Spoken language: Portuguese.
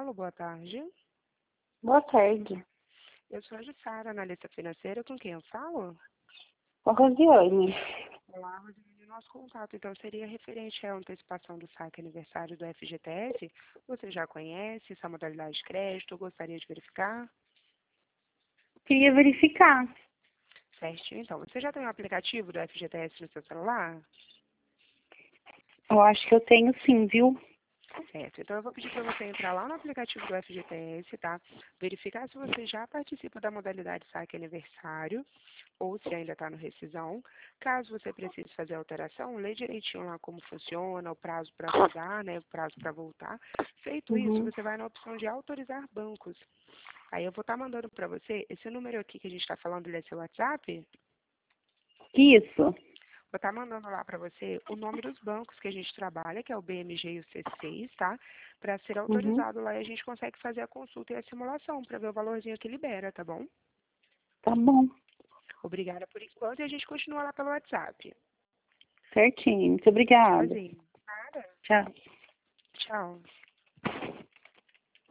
Alô, boa tarde. Boa tarde. Eu sou a Jussara, analista financeira, com quem eu falo? Com a Rosiane. Olá, Rosiane. Nosso contato, então, seria referente à antecipação do saque aniversário do FGTS. Você já conhece essa modalidade de crédito? Gostaria de verificar? Queria verificar. Certinho, então. Você já tem o aplicativo do FGTS no seu celular? Eu acho que eu tenho sim, viu? Certo. Então, eu vou pedir para você entrar lá no aplicativo do FGTS, tá? Verificar se você já participa da modalidade saque aniversário ou se ainda está no rescisão. Caso você precise fazer alteração, lê direitinho lá como funciona, o prazo para mudar, né? O prazo para voltar. Feito isso, Uhum. você vai na opção de autorizar bancos. Aí eu vou estar mandando para você, esse número aqui que a gente está falando, ele é seu WhatsApp? Isso. Vou estar mandando lá para você o nome dos bancos que a gente trabalha, que é o BMG e o C6, tá? Para ser Uhum. autorizado lá e a gente consegue fazer a consulta e a simulação para ver o valorzinho que libera, tá bom? Tá bom. Obrigada por enquanto e a gente continua lá pelo WhatsApp. Certinho. Muito obrigada. Tchauzinho. Nada. Tchau. Tchau.